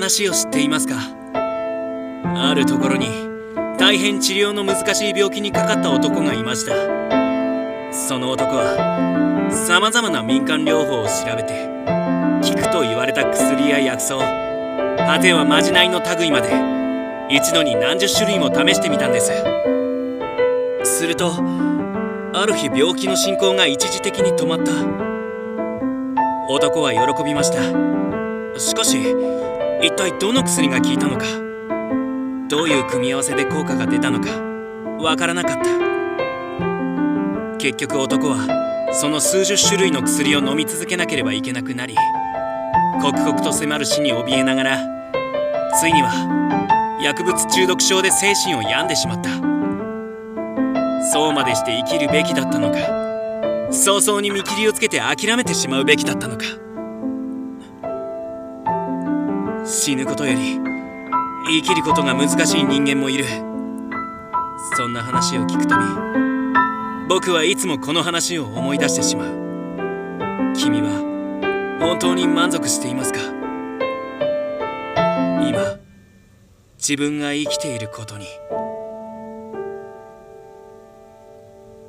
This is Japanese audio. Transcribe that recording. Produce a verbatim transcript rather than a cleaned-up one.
話を知っていますか？あるところに大変治療の難しい病気にかかった男がいました。その男はさまざまな民間療法を調べて効くと言われた薬や薬草、果てはまじないの類まで一度に何十種類も試してみたんです。するとある日病気の進行が一時的に止まった。男は喜びました。しかし一体どの薬が効いたのか、どういう組み合わせで効果が出たのかわからなかった。結局男はその数十種類の薬を飲み続けなければいけなくなり、刻々と迫る死に怯えながら、ついには薬物中毒症で精神を病んでしまった。そうまでして生きるべきだったのか、早々に見切りをつけて諦めてしまうべきだったのか。死ぬことより生きることが難しい人間もいる。そんな話を聞くたび、僕はいつもこの話を思い出してしまう。君は本当に満足していますか？今、自分が生きていることに。